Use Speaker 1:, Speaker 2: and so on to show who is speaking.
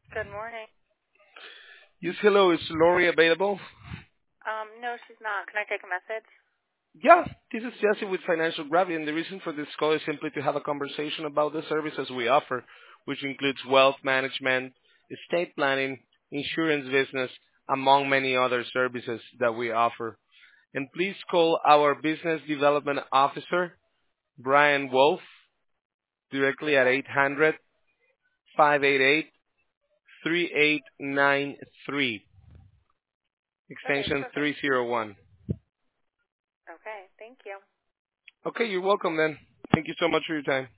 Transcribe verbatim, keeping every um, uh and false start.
Speaker 1: Good morning.
Speaker 2: Yes, hello. Is Lori available?
Speaker 1: Um, no, she's not. Can I take a message?
Speaker 2: Yeah, this is Jesse with Financial Gravity, and the reason for this call is simply to have a conversation about the services we offer, which includes wealth management, estate planning, insurance business, among many other services that we offer. And please call our Business Development Officer, Brian Wolf, directly at eight hundred, five eight eight, three eight nine three,
Speaker 1: Okay,
Speaker 2: extension
Speaker 1: perfect.
Speaker 2: three zero one.
Speaker 1: Okay, thank you.
Speaker 2: Okay, you're welcome then. Thank you so much for your time.